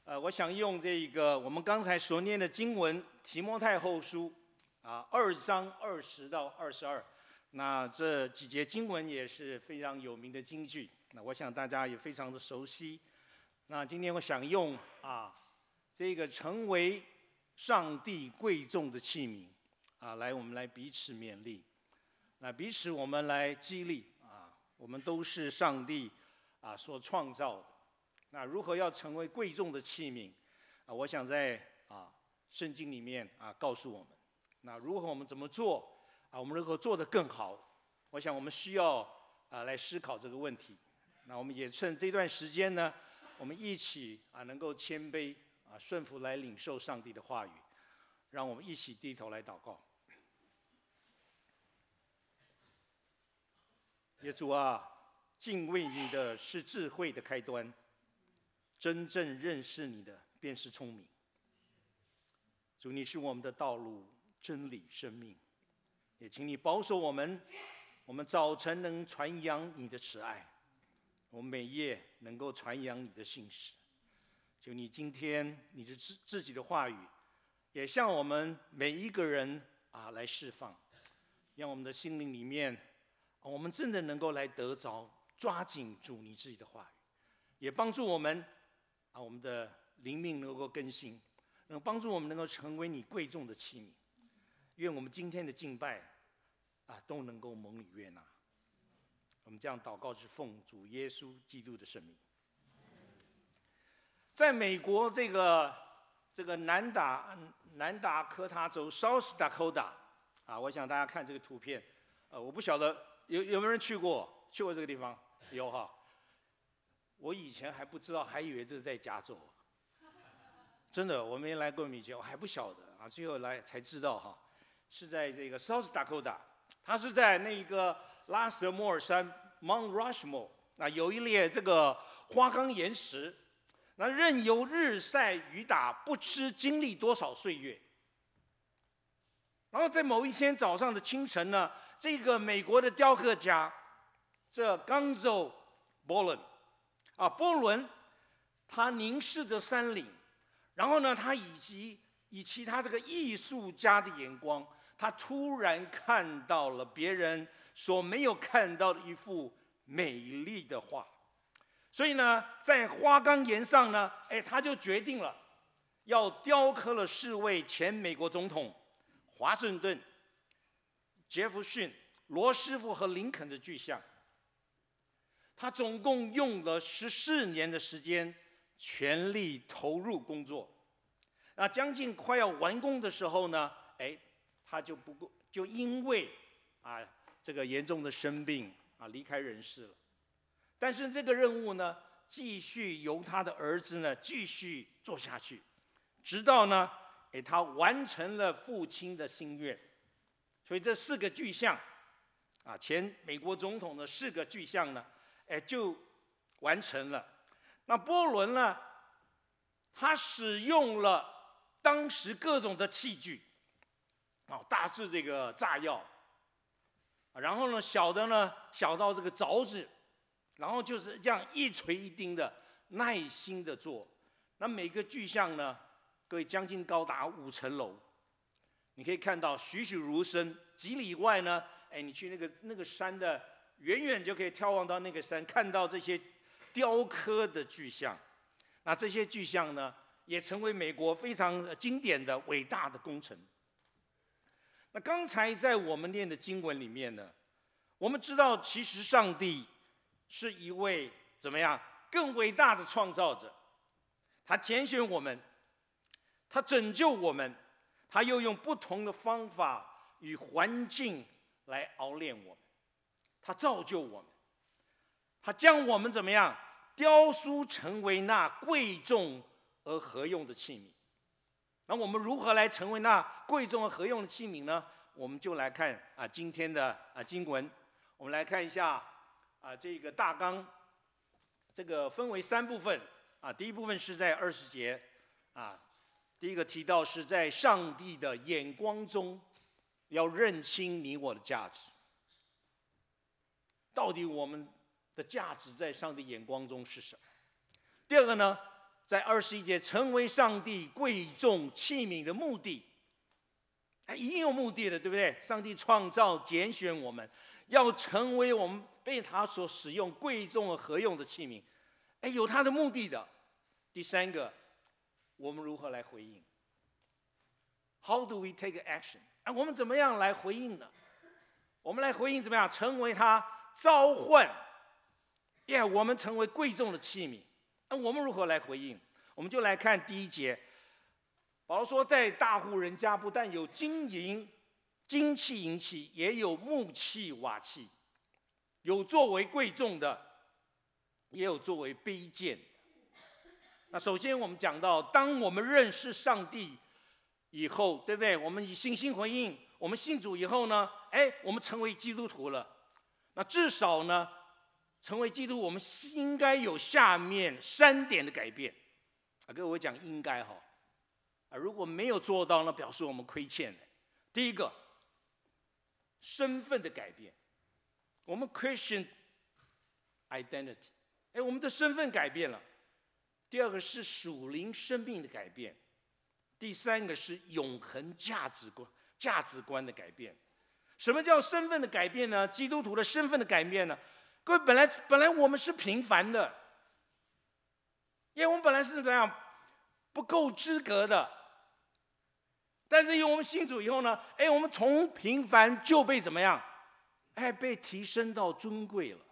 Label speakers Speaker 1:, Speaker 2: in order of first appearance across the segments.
Speaker 1: 我想用这个我们刚才所念的经文提摩太后书2章20到22，那这几节经文也是非常有名的经句，那我想大家也非常的熟悉。那今天我想用这个成为上帝贵重的器皿我们来彼此勉励，那彼此我们来激励我们都是上帝所创造的。那如何要成为贵重的器皿我想在圣经里面告诉我们。那如何我们怎么做我们如何做得更好？我想我们需要来思考这个问题。那我们也趁这段时间呢，我们一起能够谦卑顺服来领受上帝的话语，让我们一起低头来祷告。耶主敬畏你的是智慧的开端，真正认识你的便是聪明。主，你是我们的道路、真理、生命，也请你保守我们早晨能传扬你的慈爱，我们每夜能够传扬你的信实。求你今天你的自己的话语，也向我们每一个人来释放，让我们的心灵里面我们真的能够来得着，抓紧主你自己的话语，也帮助我们我们的灵命能够更新，能帮助我们能够成为你贵重的器皿。愿我们今天的敬拜都能够蒙你悦纳。我们这样祷告是奉主耶稣基督的圣名。在美国这个南达科他州 South Dakota 我想大家看这个图片我不晓得有没有人去过这个地方？有哈。我以前还不知道，还以为这是在加州。真的，我没来过以前，我还不晓得最后来才知道是在这个 South Dakota， 它是在那个拉什莫尔山 Mount Rushmore， 有一列这个花岗岩石，那任由日晒雨打，不知经历多少岁月。然后在某一天早上的清晨呢，这个美国的雕刻家这 Gonzo Bolen波伦，他凝视着山岭，然后呢，他以其他这个艺术家的眼光，他突然看到了别人所没有看到的一幅美丽的画。所以呢，在花岗岩上呢，他就决定了要雕刻了4位前美国总统华盛顿、杰弗逊、罗斯福和林肯的巨像。他总共用了14年的时间，全力投入工作。那将近快要完工的时候呢，他就因为这个严重的生病离开人世了。但是这个任务呢，继续由他的儿子呢继续做下去，直到呢，他完成了父亲的心愿。所以这4个巨像前美国总统的4个巨像呢，就完成了。那波伦呢，他使用了当时各种的器具大致这个炸药然后呢小到这个凿子，然后就是这样一锤一钉的耐心的做。那每个巨像呢，各位将近高达5层楼，你可以看到栩栩如生。几里外呢，你去那个山的远远就可以眺望到那个山，看到这些雕刻的巨像。那这些巨像呢，也成为美国非常经典的伟大的工程。那刚才在我们念的经文里面呢，我们知道其实上帝是一位怎么样更伟大的创造者。他拣选我们，他拯救我们，他又用不同的方法与环境来熬炼我们，他造就我们，他将我们怎么样雕塑成为那贵重而合用的器皿。那我们如何来成为那贵重而合用的器皿呢？我们就来看今天的经文。我们来看一下这个大纲，这个分为3部分第一部分是在20节第一个提到是在上帝的眼光中要认清你我的价值。到底我们的价值在上帝眼光中是什么？第二个呢， 在21节成为上帝贵重器皿的目的，一定有目的的，对不对？上帝创造拣选我们，要成为我们被他所使用贵重而合用的器皿，有他的目的的。第三个，我们如何来回应 ？How do we take action？ 我们怎么样来回应呢？我们来回应怎么样？成为他召唤，我们成为贵重的器皿。我们如何来回应？我们就来看第1节。保罗说，在大户人家不但有金银、金器、银器，也有木器、瓦器，有作为贵重的，也有作为卑贱的。那首先我们讲到，当我们认识上帝以后，对不对？我们以信心回应，我们信主以后呢，我们成为基督徒了。那至少呢，成为基督徒，我们应该有下面3点的改变。各位，我讲应该哈。如果没有做到，那表示我们亏欠了。第一个，身份的改变，我们 Christian identity， 我们的身份改变了。第二个是属灵生命的改变，第三个是永恒价值观的改变。什么叫身份的改变呢？基督徒的身份的改变呢？各位，本来我们是平凡的，因为我们本来是怎么样不够资格的。但是因为我们信主以后呢，我们从平凡就被怎么样？被提升到尊贵了。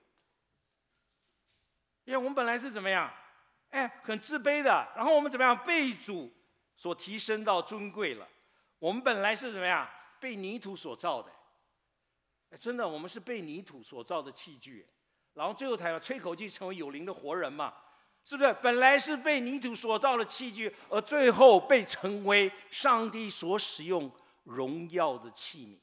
Speaker 1: 因为我们本来是怎么样？很自卑的，然后我们怎么样？被主所提升到尊贵了。我们本来是怎么样？被泥土所造的。真的，我们是被泥土所造的器具，然后最后才要吹口气成为有灵的活人嘛。是不是本来是被泥土所造的器具，而最后被成为上帝所使用荣耀的器皿？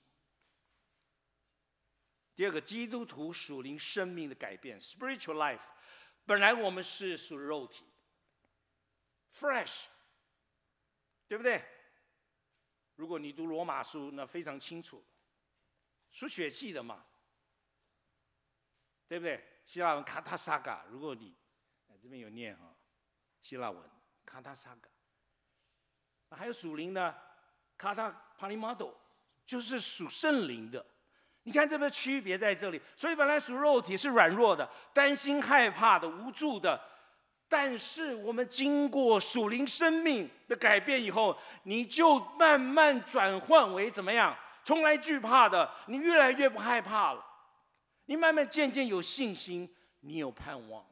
Speaker 1: 第二个，基督徒属灵生命的改变 （spiritual life）。本来我们是属肉体 ，flesh， 对不对？如果你读罗马书，那非常清楚，属血气的嘛，对不对？希腊文 katasaga， 如果你这边有念哈，希腊文 katasaga。还有属灵的 katapalimado， 就是属圣灵的。你看这个区别在这里。所以本来属肉体是软弱的、担心、害怕的、无助的，但是我们经过属灵生命的改变以后，你就慢慢转换为怎么样？从来惧怕的，你越来越不害怕了。你慢慢渐渐有信心，你有盼望。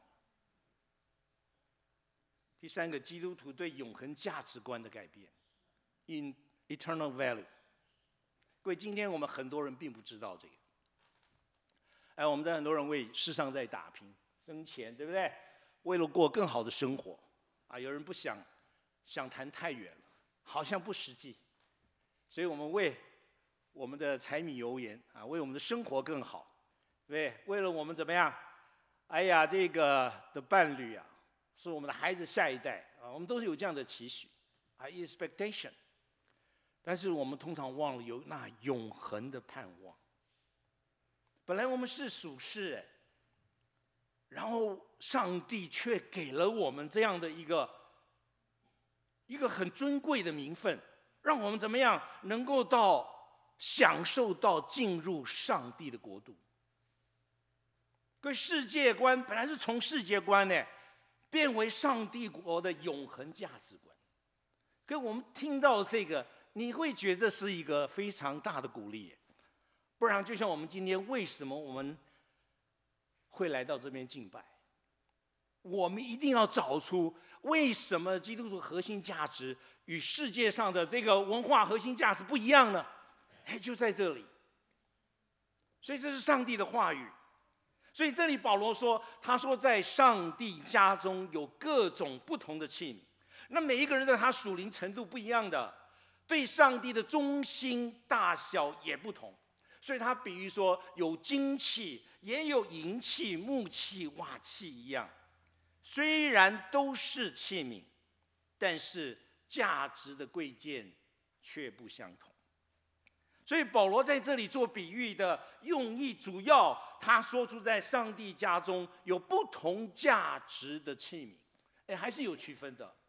Speaker 1: 第三个，基督徒对永恒价值观的改变 ，in eternal value。各位，今天我们很多人并不知道这个。我们在很多人为世上在打拼、挣钱，对不对？为了过更好的生活，有人不想谈太远了，好像不实际。所以我们为我们的柴米油盐为我们的生活更好，对不对？为了我们怎么样？这个的伴侣是我们的孩子下一代我们都是有这样的期许expectation。但是我们通常忘了有那永恒的盼望。本来我们是属世，然后上帝却给了我们这样的一个很尊贵的名分，让我们怎么样能够享受到进入上帝的国度。跟世界观本来是从世界观变为上帝国的永恒价值观。可我们听到这个，你会觉得这是一个非常大的鼓励。不然就像我们今天为什么我们会来到这边敬拜，我们一定要找出为什么基督徒核心价值与世界上的这个文化核心价值不一样呢？就在这里。所以这是上帝的话语。所以这里保罗说，他说在上帝家中有各种不同的器皿，那每一个人的他属灵程度不一样的，对上帝的忠心大小也不同。所以他比喻说，有金器，也有银器、木器、瓦器一样，虽然都是器皿，但是价值的贵贱却不相同。所以保罗在这里做比喻的用意，主要他说出在上帝家中有不同价值的器皿，还是有区分的。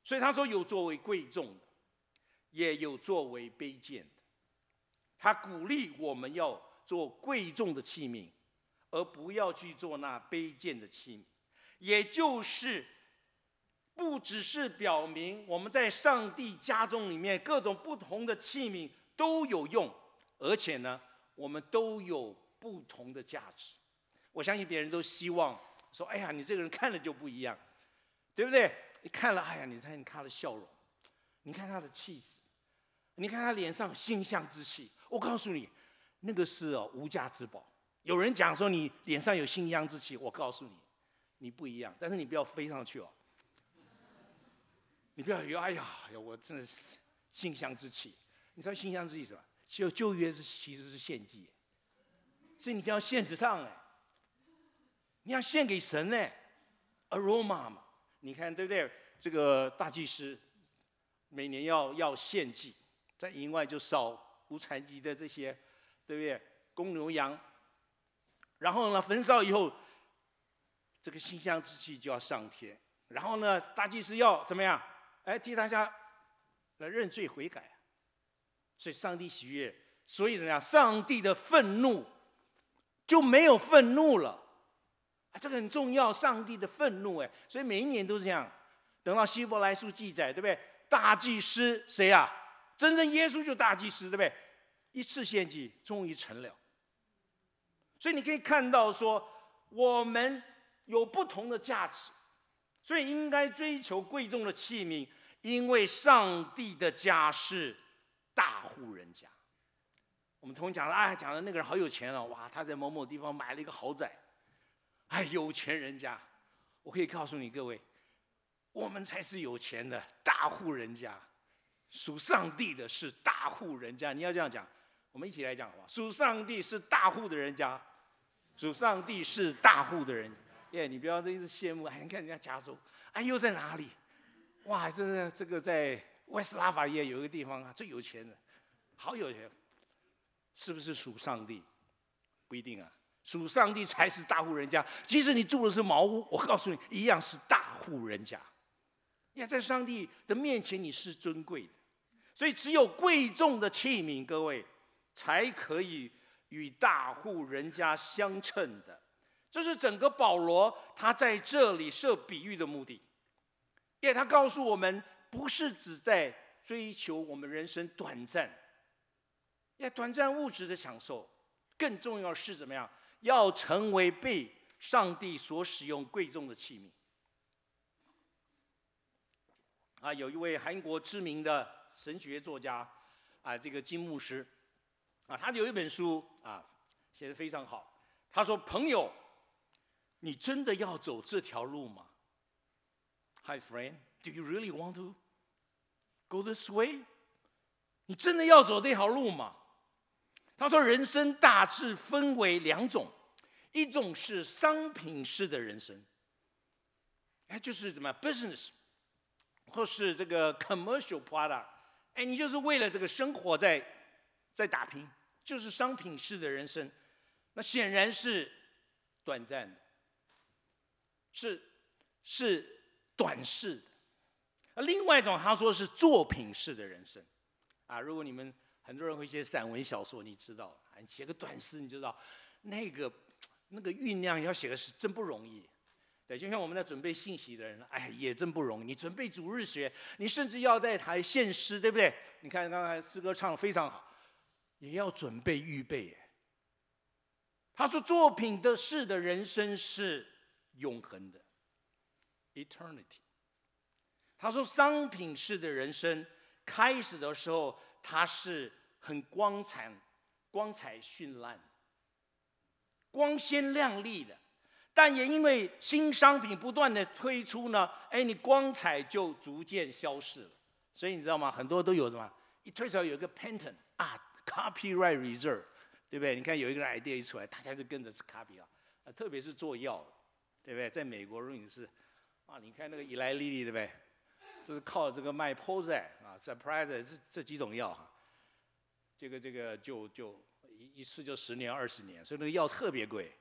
Speaker 1: 所以他说有作为贵重的，也有作为卑贱的。他鼓励我们要做贵重的器皿，而不要去做那卑贱的器皿。也就是不只是表明我们在上帝家中里面各种不同的器皿都有用，而且呢，我们都有不同的价值。我相信别人都希望说：“哎呀，你这个人看了就不一样，对不对？你看了，哎呀，你看他的笑容，你看他的气质，你看他脸上馨香之气。我告诉你，那个是无价之宝。有人讲说你脸上有馨香之气，我告诉你，你不一样。但是你不要飞上去哦，你不要以为哎呀，我真的是馨香之气。你知道馨香之气是什么？旧约其实是献祭，所以你就要献得上哎。”你要献给神呢 ，aroma 嘛，你看对不对？这个大祭司每年要献祭，在营外就烧无残疾的这些，对不对？公牛羊，然后呢，焚烧以后，这个馨香之气就要上天，然后呢，大祭司要怎么样？哎，替大家来认罪悔改，所以上帝喜悦，所以怎么样？上帝的愤怒就没有愤怒了。这个很重要，上帝的愤怒哎，所以每一年都是这样。等到希伯来书记载，对不对？大祭司谁啊？真正耶稣就大祭司，对不对？一次献祭终于成了。所以你可以看到说，我们有不同的价值，所以应该追求贵重的器皿，因为上帝的家是大户人家。我们同讲了，哎，讲的那个人好有钱哦，哇，他在某某地方买了一个豪宅。哎，有钱人家，我可以告诉你各位，我们才是有钱的大户人家，属上帝的是大户人家。你要这样讲，我们一起来讲好不好？属上帝是大户的人家，属上帝是大户的人。耶，你不要一直羡慕，哎，你看人家加州，哎，又在哪里？哇，真的，这个在威斯拉法耶有一个地方啊，最有钱的，好有钱，是不是属上帝？不一定啊。属上帝才是大户人家，即使你住的是茅屋，我告诉你，一样是大户人家。在上帝的面前，你是尊贵的，所以只有贵重的器皿，各位才可以与大户人家相称的。这是整个保罗他在这里设比喻的目的，因为他告诉我们，不是只在追求我们人生短暂，短暂物质的享受，更重要是怎么样？要成为被上帝所使用贵重的器皿。有一位韩国知名的神学作家，这个金牧师，他有一本书写得非常好。他说：“朋友，你真的要走这条路吗 ？Hi friend, do you really want to go this way？ 你真的要走这条路吗？”他说：“人生大致分为两种，一种是商品式的人生，就是怎么样 business， 或是这个 commercial product， 你就是为了这个生活在打拼，就是商品式的人生，那显然是短暂的，是短视的。另外一种他说是作品式的人生，如果你们。”很多人会写散文小说，你知道，你写个短诗，你就知道，那个酝酿要写的是真不容易。对，就像我们在准备信息的人，也真不容易。你准备主日学，你甚至要在台献诗，对不对？你看刚才诗歌唱得非常好，也要准备预备。他说，作品式的人生是永恒的 ，eternity。他说，商品式的人生开始的时候。它是很光彩绚烂、光鲜亮丽的，但也因为新商品不断的推出呢，你光彩就逐渐消逝了。所以你知道吗？很多都有什么？一推出来有一个 patent copyright reserve， 对不对？你看有一个 idea 一出来，大家就跟着 copy 特别是做药，对不对？在美国，如果你是你看那个伊莱莉莉，对不对？就是靠这个卖 Prozac、Surprise 这几种药这个就一试就10年20年，所以那个药特别贵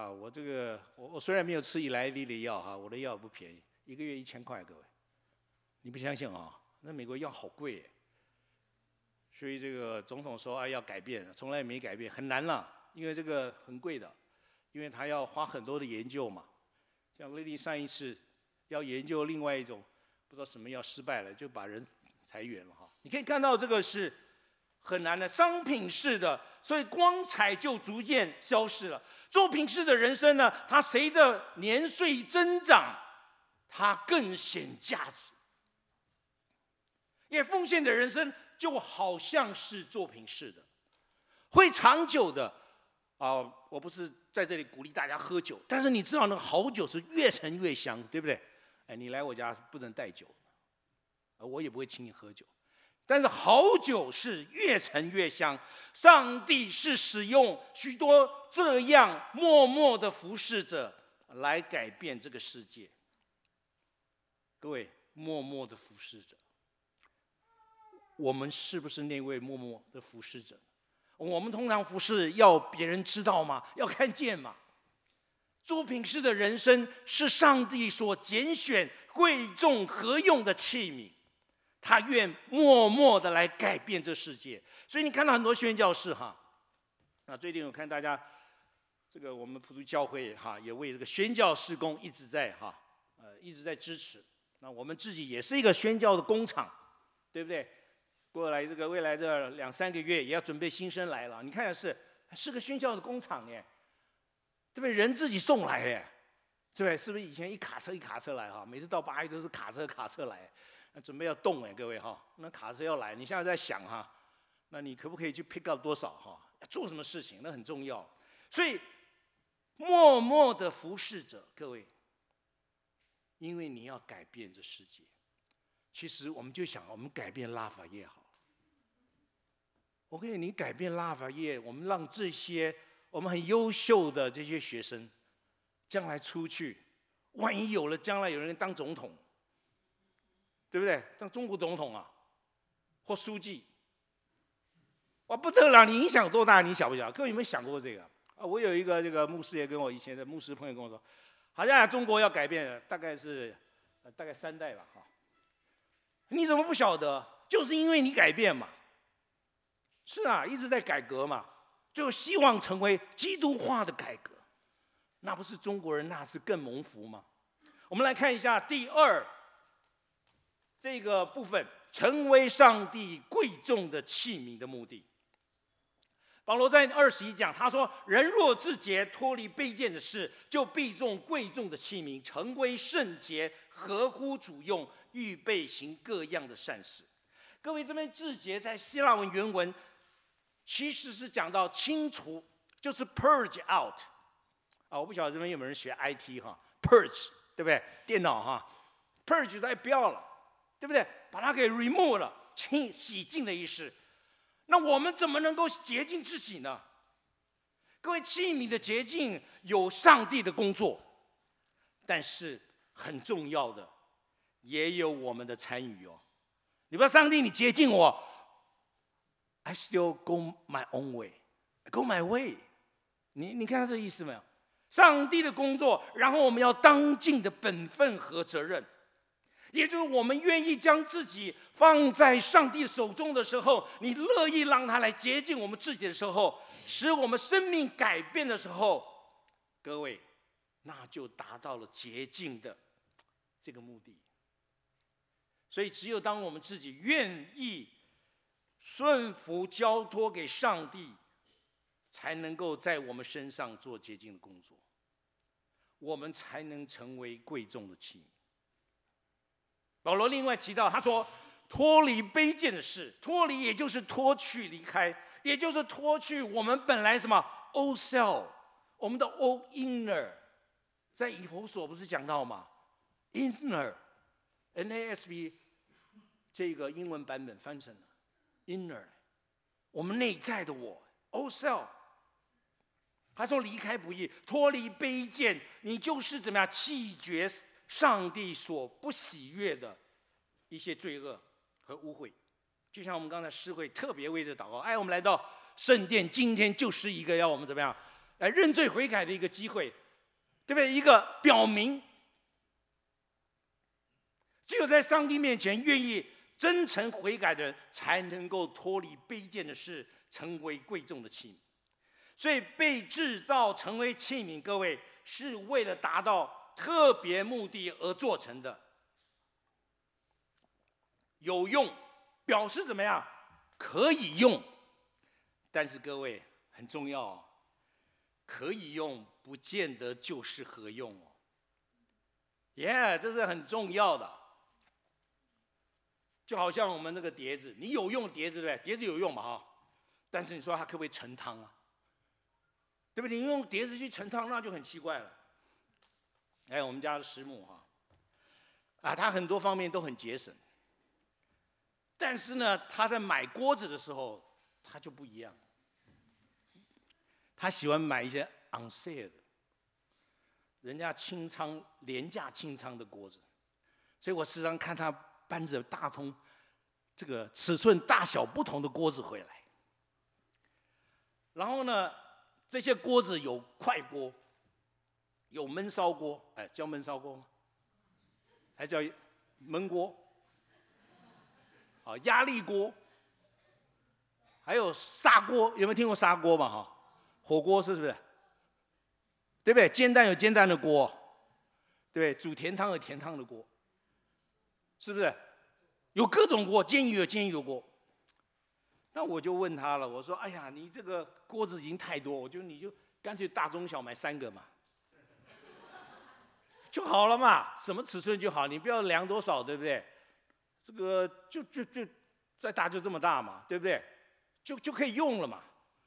Speaker 1: 我虽然没有吃伊莱莉莉药我的药不便宜，1个月1000块，各位你不相信啊？那美国药好贵耶，所以这个总统说要改变，从来没改变，很难了，因为这个很贵的，因为他要花很多的研究嘛。像雷利上一次要研究另外一种不知道什么药失败了，就把人裁员了哈。你可以看到这个是很难的，商品式的，所以光彩就逐渐消失了。作品式的人生呢，它随着年岁增长，它更显价值。也奉献的人生就好像是作品式的，会长久的。我不是在这里鼓励大家喝酒，但是你知道那个好酒是越陈越香，对不对？你来我家不能带酒，我也不会请你喝酒。但是好酒是越陈越香，上帝是使用许多这样默默的服侍者来改变这个世界。各位，默默的服侍者，我们是不是那位默默的服侍者？我们通常服侍要别人知道吗？要看见吗？作品式的人生是上帝所拣选、贵重、合用的器皿，他愿默默的来改变这世界。所以你看到很多宣教士哈，最近我看大家这个我们普渡教会哈，也为这个宣教事工一直在支持。那我们自己也是一个宣教的工厂，对不对？过来未来这2-3个月也要准备新生来了，你看是个宣教的工厂耶，对不对？人自己送来耶，对不对？是不是以前一卡车一卡车来哈？每次到8月都是卡车来，准备要动哎，各位哈，那卡车要来，你现在在想哈，那你可不可以去 pick up 多少哈？做什么事情那很重要。所以默默的服侍者，各位，因为你要改变这世界。其实我们就想，我们改变拉法叶好。OK， 你改变拉法叶，我们让这些我们很优秀的这些学生，将来出去，万一将来有人当总统，对不对？当中国总统啊，或书记，哇不得了！你影响多大？你晓不晓得？各位有没有想过这个？我有一个这个牧师也跟我以前的牧师朋友跟我说，好像中国要改变了，大概3代吧哈。你怎么不晓得？就是因为你改变嘛。是啊，一直在改革嘛，就希望成为基督化的改革。那不是中国人，那是更蒙福吗？我们来看一下第2这个部分，成为上帝贵重的器皿的目的。保罗在21讲，他说：“人若自洁，脱离卑贱的事，就必重贵重的器皿，成为圣洁，合乎主用，预备行各样的善事。”各位，这边自洁在希腊文原文其实是讲到清除，就是 purge out。我不晓得这边有没有人学 IT 哈 ，purge 对不对？电脑哈 ，purge 都不要了，对不对？把它给 remove 了，洗净的意思。那我们怎么能够洁净自己呢？各位，器皿的洁净有上帝的工作，但是很重要的也有我们的参与哦。你不要上帝，你洁净我 ，I still go my own way, go my way。你看到这个意思没有？上帝的工作，然后我们要当尽的本分和责任。也就是我们愿意将自己放在上帝手中的时候，你乐意让他来洁净我们自己的时候，使我们生命改变的时候，各位，那就达到了洁净的这个目的。所以只有当我们自己愿意顺服交托给上帝，才能够在我们身上做洁净的工作，我们才能成为贵重的器皿。保罗另外提到，他说脱离卑贱的事，脱离也就是脱去离开，也就是脱去我们本来什么 old self， 我们的 old inner， 在以弗所不是讲到吗 ？inner NASB 这个英文版本翻成了 inner， 我们内在的我 old self。他说离开不义，脱离卑贱，你就是怎么样弃绝上帝所不喜悦的一些罪恶和污秽。就像我们刚才诗会特别为这祷告，我们来到圣殿，今天就是一个要我们怎么样来认罪悔改的一个机会，对不对？一个表明，只有在上帝面前愿意真诚悔改的人，才能够脱离卑贱的事，成为贵重的器皿。所以被制造成为器皿，各位是为了达到特别目的而做成的。有用，表示怎么样？可以用。但是各位很重要哦，可以用不见得就是合用哦。这是很重要的。就好像我们那个碟子，你有用碟子对不对？碟子有用嘛哈，但是你说它可不可以盛汤啊？对不对？你用碟子去盛汤，那就很奇怪了。我们家的师母他很多方面都很节省，但是呢，他在买锅子的时候，他就不一样。他喜欢买一些 on sale 的，人家清仓廉价清仓的锅子，所以我时常看他搬着大通这个尺寸大小不同的锅子回来。然后呢，这些锅子有快锅，有焖烧锅，叫焖烧锅吗？还叫焖锅？压力锅，还有砂锅，有没有听过砂锅嘛？火锅是不是？对不对？煎蛋有煎蛋的锅，对不对？煮甜汤有甜汤的锅，是不是？有各种锅，煎鱼有煎鱼的锅。那我就问他了，我说：“哎呀，你这个锅子已经太多，你就干脆大中小买3个嘛，就好了嘛，什么尺寸就好，你不要量多少，对不对？这个就再大就这么大嘛，对不对？就可以用了嘛。”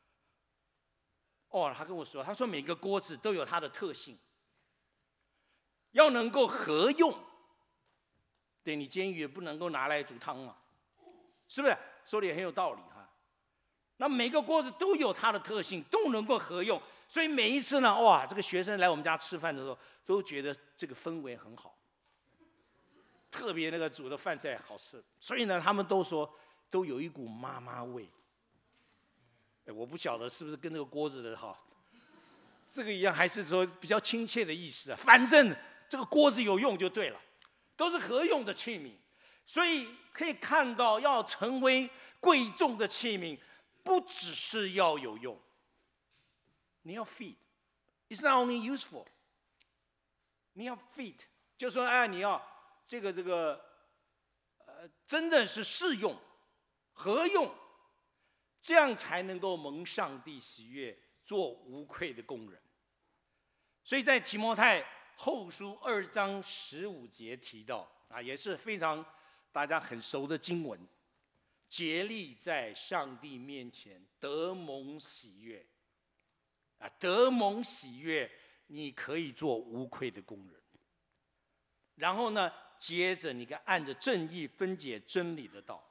Speaker 1: 他跟我说，他说每个锅子都有它的特性，要能够合用。对，你煎鱼也不能够拿来煮汤嘛，是不是？说的也很有道理哈。那每个锅子都有它的特性，都能够合用，所以每一次呢，这个学生来我们家吃饭的时候，都觉得这个氛围很好，特别那个煮的饭菜好吃，所以呢，他们都说都有一股妈妈味。我不晓得是不是跟这个锅子的这个一样，还是说比较亲切的意思啊？反正这个锅子有用就对了，都是合用的器皿。所以可以看到，要成为贵重的器皿，不只是要有用，你要 fit。It's not only useful， 你要 fit， 就说你要这个真的是适用、合用。这样才能够蒙上帝喜悦，做无愧的工人。所以在提摩太后书2章15节提到也是非常大家很熟的经文，竭力在上帝面前得蒙喜悦。得蒙喜悦，你可以做无愧的工人。然后呢，接着你按着正义分解真理的道。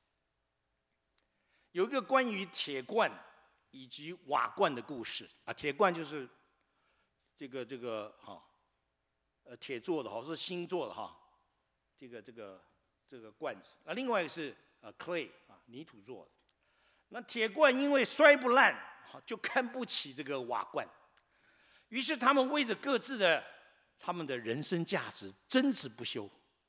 Speaker 1: 有一个关于铁罐以及瓦罐的故事铁罐就是这个铁做的是锌做的这个罐子。另外一个是clay 泥土做的。那铁罐因为摔不烂就看不起这个瓦罐，于是他们为着各自的他们的人生价值争执不休，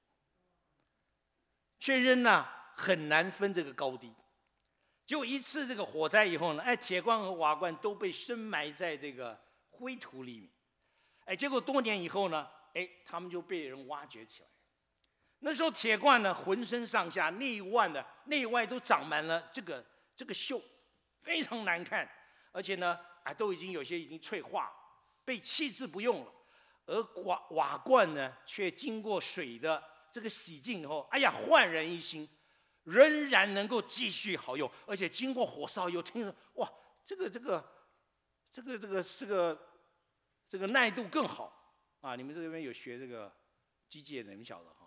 Speaker 1: 却仍很难分这个高低。结果一次这个火灾以后呢，铁罐和瓦罐都被深埋在这个灰土里面。结果多年以后呢，他们就被人挖掘起来。那时候铁罐呢，浑身上下内外都长满了这个锈，非常难看，而且呢，都有些已经脆化，被弃置不用了。而瓦罐呢，却经过水的这个洗净以后，焕然一新。仍然能够继续好用，而且经过火烧以后，听说这个耐度更好你们这边有学这个机械的，你们晓得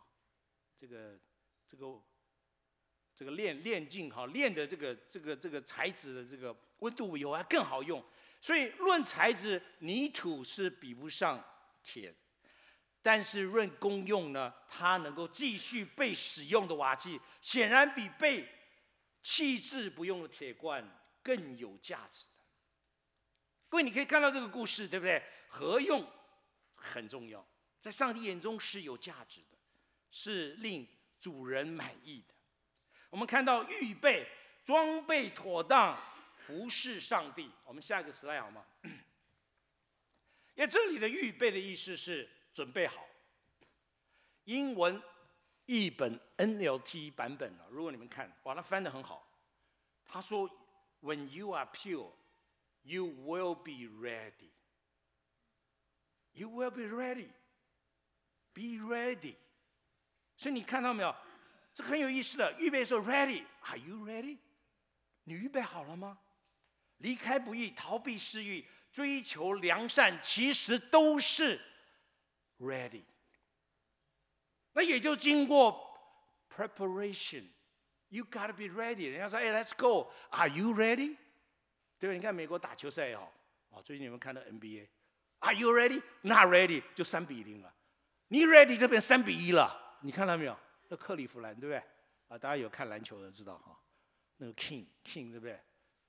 Speaker 1: 这个炼净炼的这个材质的这个温度以后还更好用。所以论材质，泥土是比不上铁。但是论功用呢，它能够继续被使用的瓦器，显然比被弃置不用的铁罐更有价值。各位，你可以看到这个故事，对不对？合用很重要，在上帝眼中是有价值的。 是令主人满意的。我们看到预备装备妥当，服侍上帝。我们下一个 slide 好吗？因为这里的预备的意思是准备好。英文译本 NLT 版本啊，如果你们看，哇，它翻得很好。他说 ：“When you are pure, you will be ready. You will be ready. Be ready.” 所以你看到没有？这很有意思的。预备说 ready，Are you ready？ 你预备好了吗？离开不义，逃避私欲，追求良善，其实都是 ready。那也就经过 preparation。You gotta be ready。人家说，哎 ，Let's go。Are you ready？ 对吧？你看美国打球赛也好，最近你们看到 NBA。Are you ready？ Not ready， 就3-0了。你 ready 这边3-1了，你看到没有？那克利夫兰对不对？大家有看篮球的知道哈，那个 King 对不对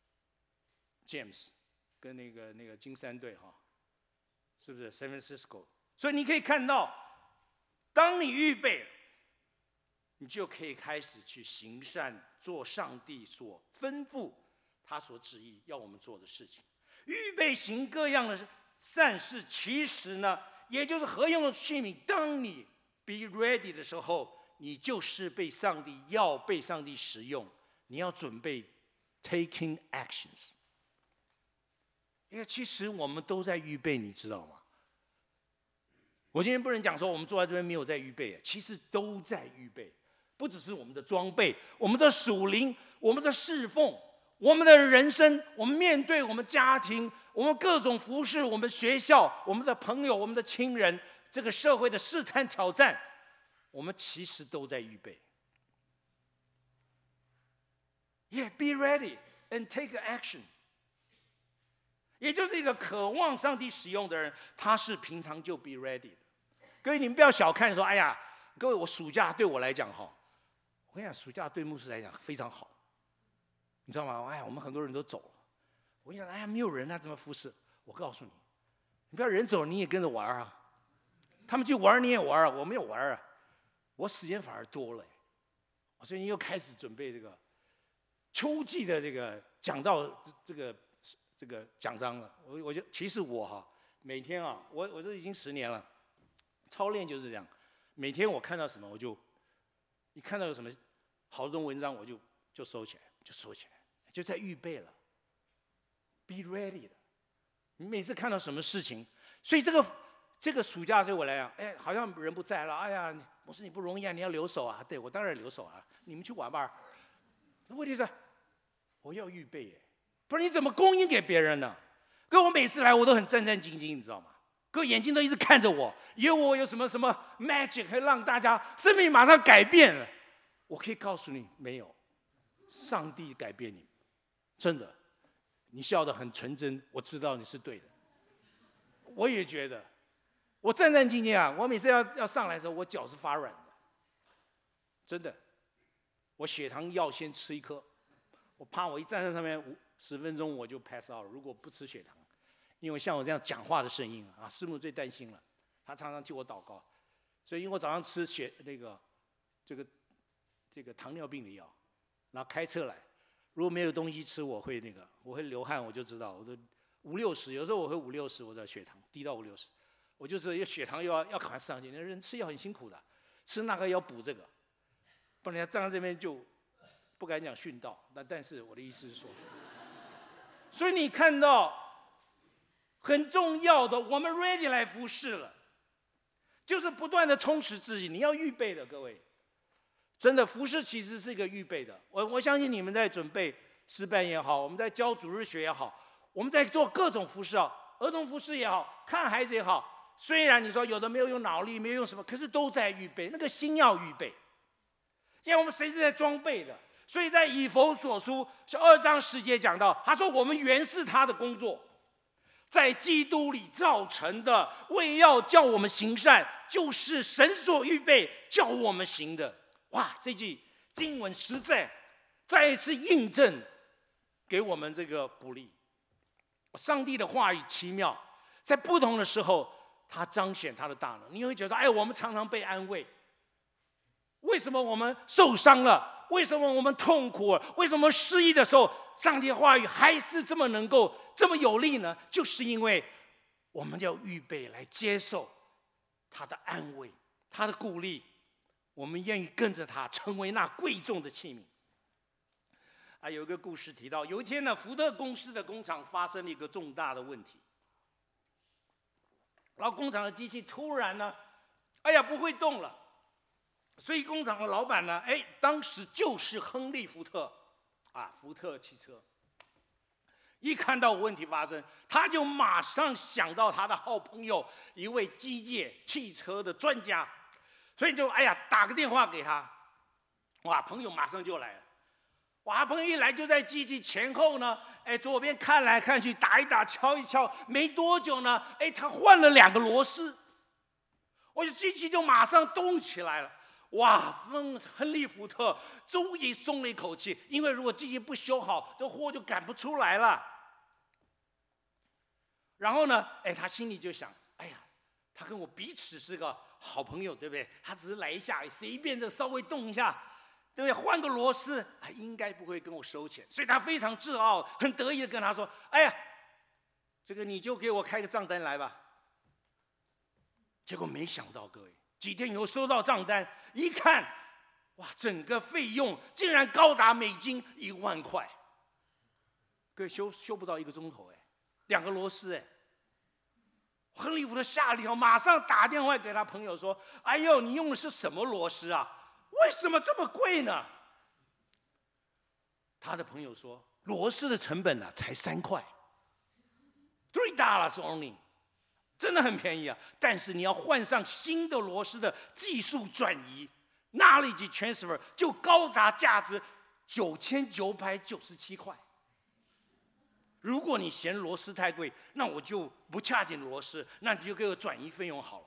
Speaker 1: ？James 跟那个金山队哈，是不是 San Francisco？ 所以你可以看到，当你预备了，你就可以开始去行善，做上帝所吩咐他所旨意要我们做的事情。预备行各样的善事，其实呢，也就是合用的器皿。当你 be ready 的时候，你就是被上帝使用。你要准备 taking actions。因为其实我们都在预备，你知道吗？我今天不能讲说我们坐在这边没有在预备，其实都在预备。不只是我们的装备，我们的属灵，我们的侍奉，我们的人生，我们面对我们家庭，我们各种服事，我们学校，我们的朋友，我们的亲人，这个社会的试探挑战，我们其实都在预备。be ready and take action。也就是一个渴望上帝使用的人，他是平常就 be ready 的。各位，你们不要小看说，哎呀，各位，我暑假对我来讲哈。我跟你讲，暑假对牧师来讲非常好，你知道吗？哎呀，我们很多人都走了。我跟你讲，哎呀，没有人啊，怎么服侍？我告诉你，你不要人走了，你也跟着玩啊。他们去玩，你也玩啊。我没有玩啊，我时间反而多了。我最近又开始准备这个秋季的这个讲道这个讲章了。我就其实我哈，每天啊，我这已经10年了，操练就是这样。每天我看到什么，我就。一看到有什么好的文章，我就收起来，就在预备了 ，be ready 的。你每次看到什么事情，所以这个暑假对我来讲，哎，好像人不在了，哎呀，牧师你不容易啊，你要留守啊。对，我当然留守啊，你们去玩吧。问题是，我要预备耶，不然你怎么供应给别人呢？跟我每次来我都很战战兢兢，你知道吗？各位眼睛都一直看着我，以为我有什么 magic 可以让大家生命马上改变了。我可以告诉你，没有，上帝改变你，真的。你笑得很纯真，我知道你是对的。我也觉得，我战战兢兢啊！我每次要上来的时候，我脚是发软的，真的。我血糖药先吃1颗，我怕我一站在上面10分钟我就 pass out 了。如果不吃血糖。因为像我这样讲话的声音啊，师母最担心了，他常常替我祷告，所以因为我早上吃这个糖尿病的药，然后开车来，如果没有东西吃，我会流汗，我就知道我都50-60，有时候我会50-60，我的血糖低到50-60，我就是血糖要赶快上去，那人吃药很辛苦的，吃那个要补这个，不然站在这边就不敢讲殉道，但是我的意思是说，所以你看到。很重要的，我们 ready 来服侍了，就是不断的充实自己。你要预备的，各位，真的服侍其实是一个预备的。我相信你们在准备诗班也好，我们在教主日学也好，我们在做各种服侍啊，儿童服侍也好，看孩子也好。虽然你说有的没有用脑力，没有用什么，可是都在预备，那个心要预备。因为我们谁是在装备的，所以在以弗所书2章10节讲到，他说我们原是他的工作。在基督里造成的，为要叫我们行善，就是神所预备叫我们行的。哇，这句经文实在再一次印证给我们这个鼓励。上帝的话语奇妙，在不同的时候，他彰显他的大能。你会觉得，哎，我们常常被安慰， 什么我们受伤了？为什么我们痛苦了？为什么失意的时候，上帝的话语还是这么能够这么有力呢？就是因为我们要预备来接受他的安慰，他的鼓励，我们愿意跟着他，成为那贵重的器皿。有一个故事提到，有一天呢，福特公司的工厂发生了一个重大的问题，然后工厂的机器突然呢，不会动了，所以工厂的老板呢，当时就是亨利·福特，福特汽车。一看到问题发生，他就马上想到他的好朋友，一位机械汽车的专家，所以就打个电话给他，朋友马上就来了。朋友一来就在机器前后呢，左边看来看去，打一打，敲一敲，没多久呢，他换了2个螺丝，机器就马上动起来了。亨利·福特终于松了一口气，因为如果机器不修好，这货就赶不出来了。然后呢，他心里就想，他跟我彼此是个好朋友，对不对？他只是来一下，随便的稍微动一下，对不对？换个螺丝，应该不会跟我收钱，所以他非常自傲、很得意的跟他说：“这个你就给我开个账单来吧。”结果没想到，各位，几天以后收到账单，一看，整个费用竟然高达美金1万块。各位修不到1个钟头，2个螺丝亨利·福特吓了一跳，马上打电话给他朋友说：“你用的是什么螺丝啊？为什么这么贵呢？”他的朋友说：“螺丝的成本才3块，$3 only， 真的很便宜啊。但是你要换上新的螺丝的技术转移 （knowledge transfer） 就高达价值$9997块。如果你嫌螺丝太贵，那我就不charge你螺丝，那你就给我转移费用好了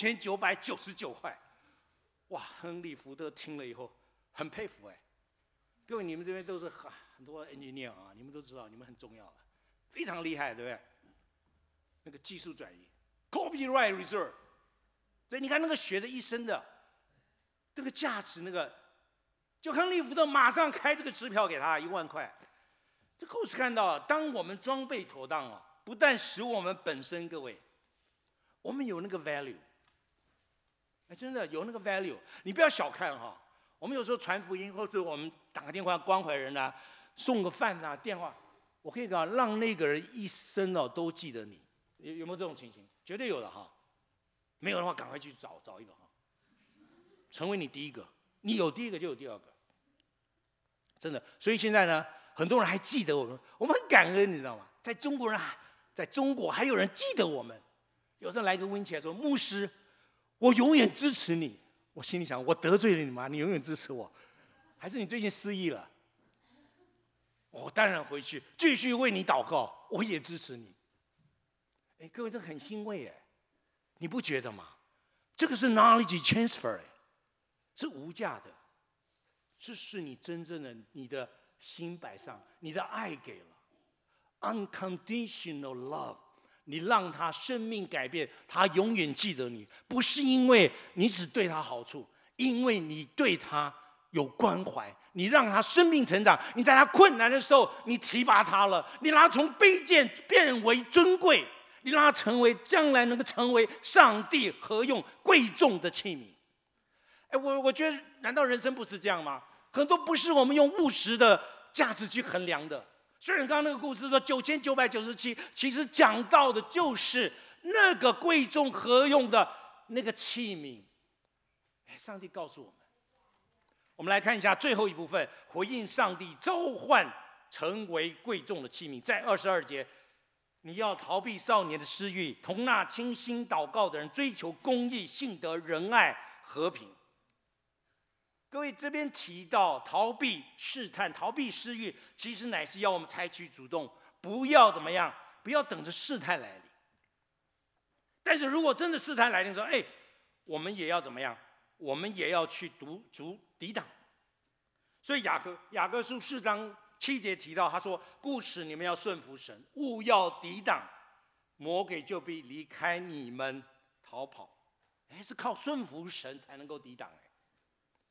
Speaker 1: ，$9999块。”亨利·福特听了以后很佩服各位，你们这边都是很多 engineer 你们都知道，你们很重要非常厉害，对不对？那个技术转移 ，copyright reserve， 所以你看那个学的一生的，这个价值，就亨利·福特马上开这个支票给他1万块。这故事看到，当我们装备妥当不但使我们本身，各位，我们有那个 value，真的有那个 value。你不要小看我们有时候传福音，或者我们打个电话关怀人送个饭电话，我可以讲让那个人一生都记得你。有没有这种情形？绝对有的没有的话，赶快去找一个成为你第一个。你有第一个就有第二个，真的。所以现在呢，很多人还记得我们，我们很感恩，你知道吗？在中国还有人记得我们。有时候来个温起来说：“牧师，我永远支持你。”我心里想：我得罪了你吗？你永远支持我，还是你最近失忆了？我当然回去继续为你祷告，我也支持你。各位，这很欣慰你不觉得吗？这个是 knowledge transfer 是无价的，这是你真正的你的心摆上，你的爱给了 unconditional love， 你让他生命改变，他永远记得你，不是因为你只对他好处，因为你对他有关怀，你让他生命成长，你在他困难的时候，你提拔他了，你让他从卑贱变为尊贵，你让他将来能够成为上帝合用贵重的器皿。我觉得，难道人生不是这样吗？很多不是我们用务实的价值去衡量的。虽然刚刚那个故事说$9997，其实讲到的就是那个贵重合用的那个器皿。上帝告诉我们，我们来看一下最后一部分，回应上帝召唤，成为贵重的器皿。在22节，你要逃避少年的私欲，同那倾心祷告的人追求公义、信德、仁爱、和平。各位，这边提到逃避试探、逃避私欲，其实乃是要我们采取主动，不要怎么样，不要等着试探来临。但是如果真的试探来临，说，我们也要怎么样？我们也要去抵挡。所以雅各书4章7节提到，他说：“故此你们要顺服神，务要抵挡魔鬼，就必离开你们逃跑。”是靠顺服神才能够抵挡。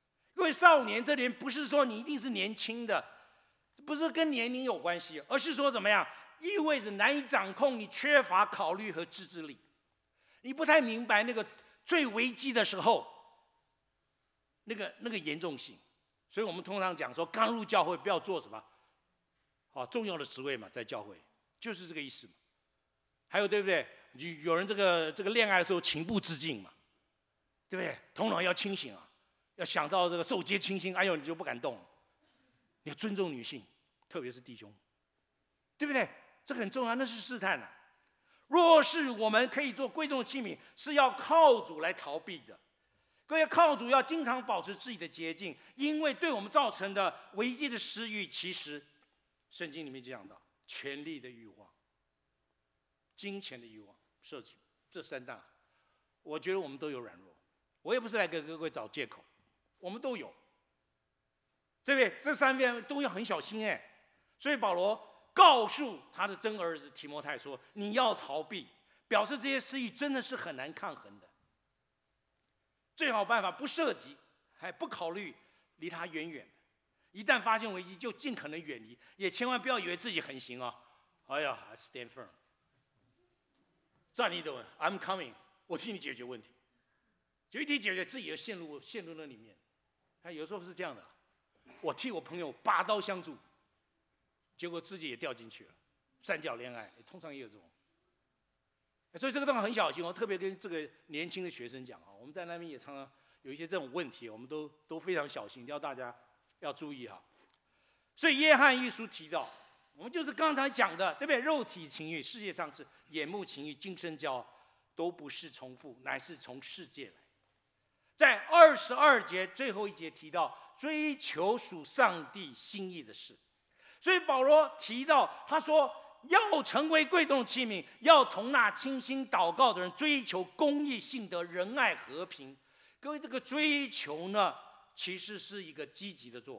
Speaker 1: 位少年这里不是说你一定是年轻的，不是跟年龄有关系，而是说怎么样，意味着难以掌控，你缺乏考虑和自制力，你不太明白那个最危机的时候，那个严重性。所以我们通常讲说，刚入教会不要做什么，重要的职位嘛，在教会就是这个意思嘛。还有对不对？有人这个恋爱的时候情不自禁嘛，对不对？头脑要清醒啊，要想到这个受皆清心，哎呦你就不敢动了。你要尊重女性，特别是弟兄，对不对？这很重要，那是试探啊。若是我们可以做贵重器皿，是要靠主来逃避的。各位，靠主要经常保持自己的洁净，因为对我们造成的危机的私欲，其实圣经里面讲到权力的欲望、金钱的欲望、社群这三大，我觉得我们都有软弱。我也不是来给各位找借口，我们都有，对不对？这三边都要很小心哎。所以保罗告诉他的真儿子提摩太说：“你要逃避，表示这些私欲真的是很难抗衡的。最好办法不涉及，还不考虑，离他远远。一旦发现危机，就尽可能远离，也千万不要以为自己很行啊！哎呀 ，I stand firm， 站立的稳 ，I'm coming， 我替你解决问题。就一替解决，自己也陷入那里面。有时候是这样的，我替我朋友拔刀相助，结果自己也掉进去了，三角恋爱，通常也有这种。所以这个地方很小心哦，特别跟这个年轻的学生讲啊，我们在那边也常常有一些这种问题，我们都非常小心，要大家要注意哈。所以约翰一书提到，我们就是刚才讲的，对不对？肉体情欲，世界上是眼目情欲、今生骄傲，都不是从父，乃是从世界来。在22节最后一节提到，追求属上帝心意的事。所以保罗提到，他说，要成为贵重器皿，要同那倾心祷告的人追求公义、信德、仁爱、和平。各位，这个追求呢，其实是一个积极的作为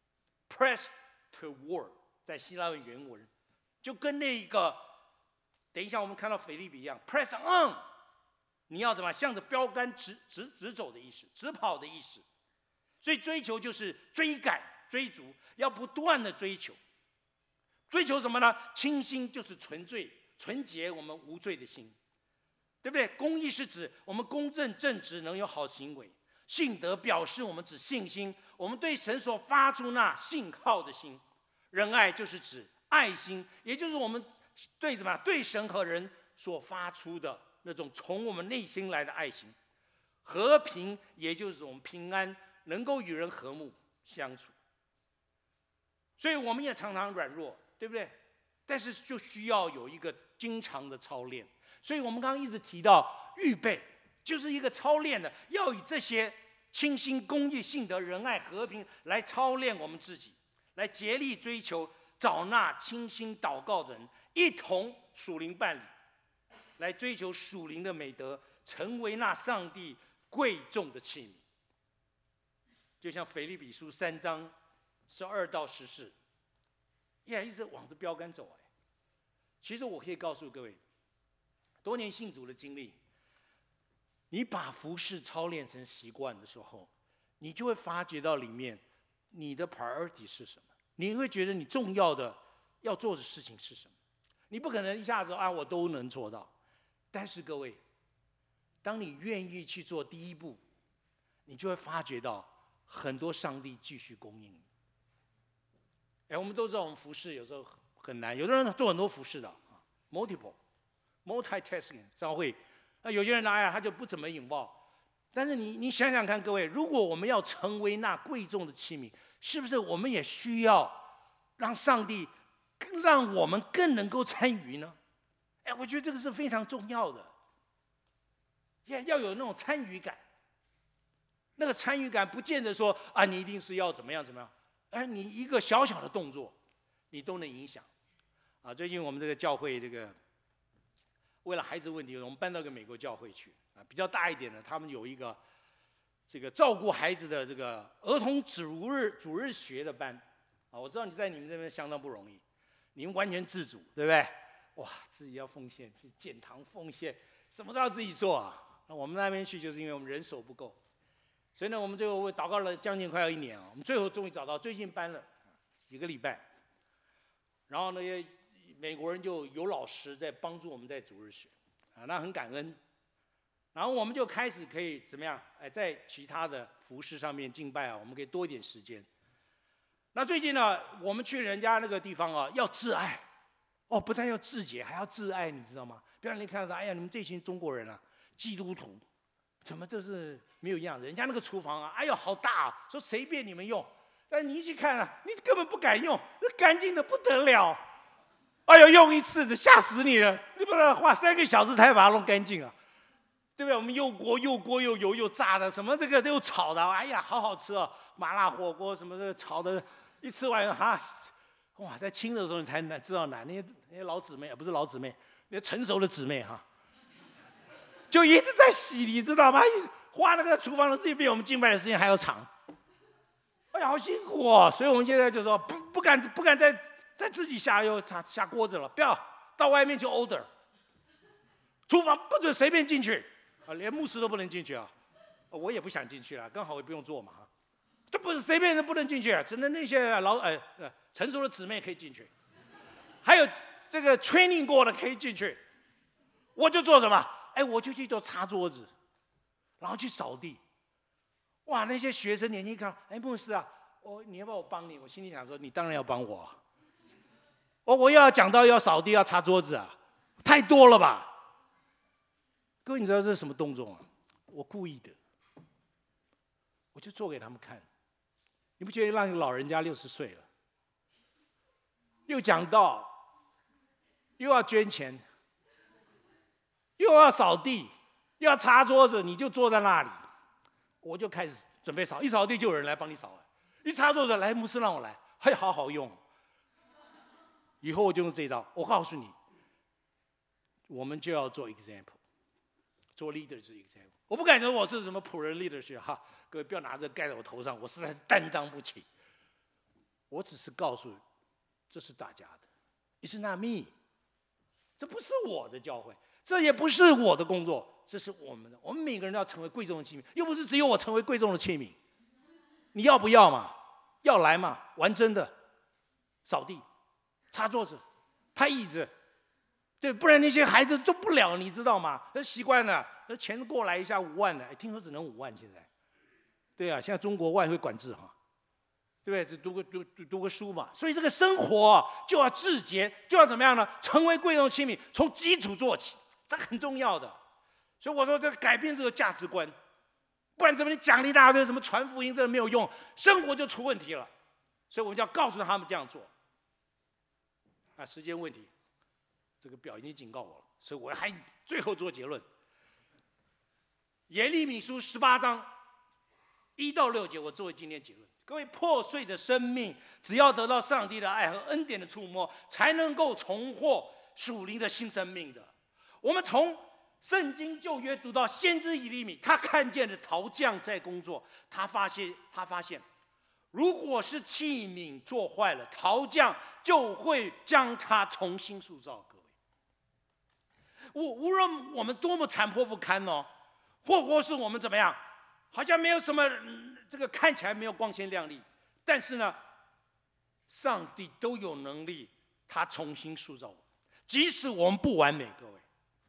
Speaker 1: ，press toward， 在希腊文原文，就跟那个等一下我们看到腓立比一样 ，press on， 你要怎么向着标杆直走的意思，直跑的意思。所以追求就是追赶、追逐，要不断的追求。追求什么呢？清心就是纯粹、纯洁，我们无罪的心，对不对？公义是指我们公正正直，能有好行为；信德表示我们指信心，我们对神所发出那信号的心；仁爱就是指爱心，也就是我们对什么？对神和人所发出的那种从我们内心来的爱心；和平也就是我们平安，能够与人和睦相处。所以我们也常常软弱，对不对？但是就需要有一个经常的操练。所以我们刚刚一直提到预备，就是一个操练的，要以这些清心、公义、信德、仁爱、和平来操练我们自己，来竭力追求找那清心祷告的人，一同属灵伴侣，来追求属灵的美德，成为那上帝贵重的器皿。就像腓立比书3章12到14，一直往着标杆走。其实我可以告诉各位，多年信主的经历，你把服事操练成习惯的时候，你就会发觉到里面你的 priority 是什么，你会觉得你重要的要做的事情是什么。你不可能一下子我都能做到，但是各位，当你愿意去做第一步，你就会发觉到很多上帝继续供应你。我们都知道我们服事有时候很难，有的人做很多服事的 multitasking 召会，有些人他就不怎么引爆。但是你想想看，各位，如果我们要成为那贵重的器皿，是不是我们也需要让上帝让我们更能够参与呢？我觉得这个是非常重要的，要有那种参与感。那个参与感不见得说你一定是要怎么样怎么样。你一个小小的动作，你都能影响。最近我们这个教会，为了孩子问题，我们搬到个美国教会去。比较大一点的，他们有一个照顾孩子的儿童主日学的班。我知道在你们这边相当不容易，你们完全自主，对不对？哇，自己要奉献，自己建堂奉献，什么都要自己做啊。那我们那边去，就是因为我们人手不够。 所以呢，我们最后祷告了将近快要1年啊，我们最后终于找到，最近搬了几个礼拜，然后那些美国人就有老师在帮助我们在主日学啊，那很感恩。然后我们就开始可以怎么样？在其他的服事上面敬拜啊，我们可以多一点时间。那最近呢，我们去人家那个地方啊，要自爱，哦，不但要自洁，还要自爱，你知道吗？不要让你看到说，哎呀，你们这群中国人啊，基督徒，怎么都是没有样子？人家那个厨房啊，哎呦，好大啊，说随便你们用，但你一去看啊，你根本不敢用，那干净的不得了。哎呦，用一次的吓死你了，你不能花3个小时才把它弄干净啊。对不对？我们又锅又油又炸的，什么这个又炒的，哎呀，好好吃哦！麻辣火锅什么的炒的，一吃完哈，哇，在清的时候你才知道难。那些老姊妹，不是老姊妹，那些成熟的姊妹哈，就一直在洗，你知道吗？花那个厨房的时间比我们敬拜的时间还要长。哎呀，好辛苦哦！所以我们现在就说不敢再自己下锅子了，不要到外面去 order， 厨房不准随便进去。啊，连牧师都不能进去啊！我也不想进去了，刚好也不用做嘛。这不是随便人不能进去，只能那些成熟的姊妹可以进去，还有这个 training 过的可以进去。我就做什么？我就去做擦桌子，然后去扫地。哇，那些学生年轻看，牧师啊，你要不要我帮你？我心里想说，你当然要帮我啊。我又要讲到要扫地要擦桌子啊，太多了吧？各位，你知道这是什么动作吗？我故意的，我就做给他们看。你不觉得让老人家60岁了，又讲道，又要捐钱，又要扫地，又要擦桌子，你就坐在那里，我就开始准备扫。一扫地就有人来帮你扫了，一擦桌子来，牧师让我来，好好用。以后我就用这一招。我告诉你，我们就要做 example。做 leader 是 example， 我不敢说我是什么仆人 leadership 哈，各位不要拿这盖在我头上，我实在是担当不起。我只是告诉你，这是大家的 ，It's not me， 这不是我的教会，这也不是我的工作，这是我们的。我们每个人都要成为贵重的器皿，又不是只有我成为贵重的器皿。你要不要嘛？要来嘛？玩真的，扫地、擦桌子、拍椅子。对，不然那些孩子做不了，你知道吗？那习惯了，那钱过来一下5万的，听说只能5万现在。对啊，现在中国外汇管制哈，对不对？只读个书嘛，所以这个生活就要自洁，就要怎么样呢？成为贵重器皿，从基础做起，这很重要的。所以我说，这个改变这个价值观，不然怎么你奖励一大堆，什么传福音，这没有用，生活就出问题了。所以我们就要告诉他们这样做。啊，时间问题。这个表已经警告我了，所以我还最后做结论。耶利米书18章1到6节，我作为今天结论。各位，破碎的生命，只要得到上帝的爱和恩典的触摸，才能够重获属灵的新生命的。我们从圣经旧约读到先知以利米，他看见了陶匠在工作，他发现，如果是器皿做坏了，陶匠就会将它重新塑造。无论我们多么残破不堪哦，或是我们怎么样，好像没有什么这个看起来没有光鲜亮丽，但是呢，上帝都有能力，他重新塑造我，即使我们不完美，各位。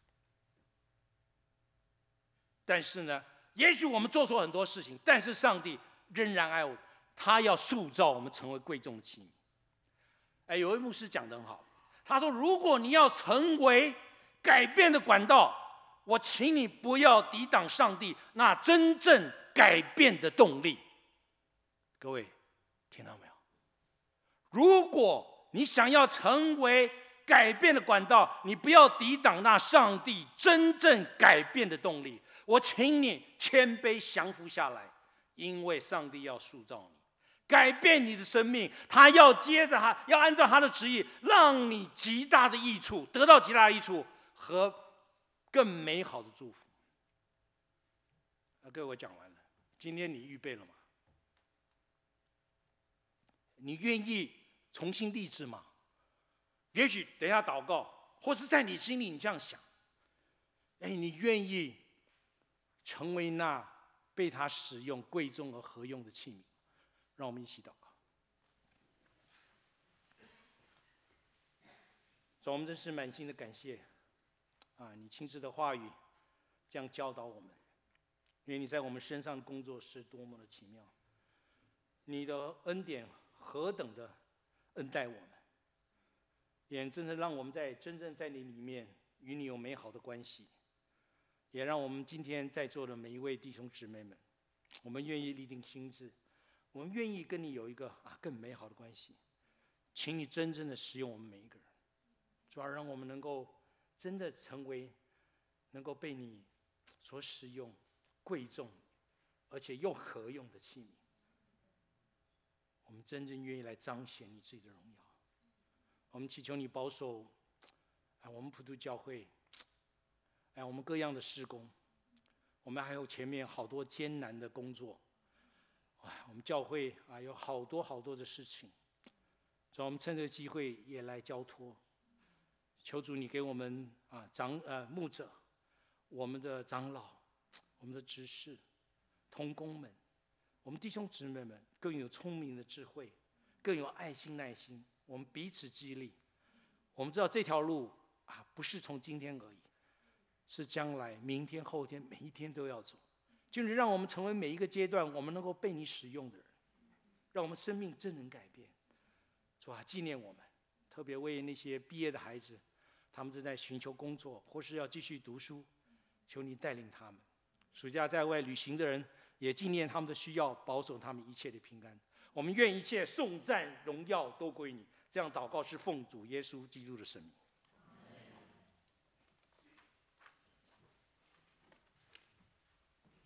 Speaker 1: 但是呢，也许我们做错很多事情，但是上帝仍然爱我们，他要塑造我们成为贵重的器皿。有位牧师讲得很好，他说：如果你要成为改变的管道，我请你不要抵挡上帝那真正改变的动力。各位听到没有？如果你想要成为改变的管道，你不要抵挡那上帝真正改变的动力。我请你谦卑降服下来，因为上帝要塑造你，改变你的生命，他要要按照他的旨意，让你极大的益处，得到极大的益处和更美好的祝福。各位，我讲完了，今天你预备了吗？你愿意重新立志吗？也许等一下祷告，或是在你心里你这样想，你愿意成为那被他使用贵重而合用的器皿。让我们一起祷告。主，我们真是满心的感谢你亲自的话语这样教导我们，因为你在我们身上的工作是多么的奇妙，你的恩典何等的恩待我们，也真的让我们真正在你里面与你有美好的关系，也让我们今天在座的每一位弟兄姊妹们，我们愿意立定心志，我们愿意跟你有一个更美好的关系，请你真正的使用我们每一个人，主要让我们能够真的成为能够被你所使用贵重而且又合用的器皿。我们真正愿意来彰显你自己的荣耀。我们祈求你保守我们普渡教会我们各样的事工，我们还有前面好多艰难的工作，我们教会有好多好多的事情，所以我们趁这个机会也来交托，求主你给我们牧者、我们的长老、我们的执事、同工们，我们弟兄姊妹们更有聪明的智慧，更有爱心耐心，我们彼此激励。我们知道这条路不是从今天而已，是将来明天后天每一天都要走，就是让我们成为每一个阶段我们能够被你使用的人，让我们生命真能改变。主纪念我们，特别为那些毕业的孩子，他们正在寻求工作或是要继续读书，求你带领他们。暑假在外旅行的人也纪念他们的需要，保守他们一切的平安。我们愿一切颂赞荣耀都归你。这样祷告是奉主耶稣基督的圣名。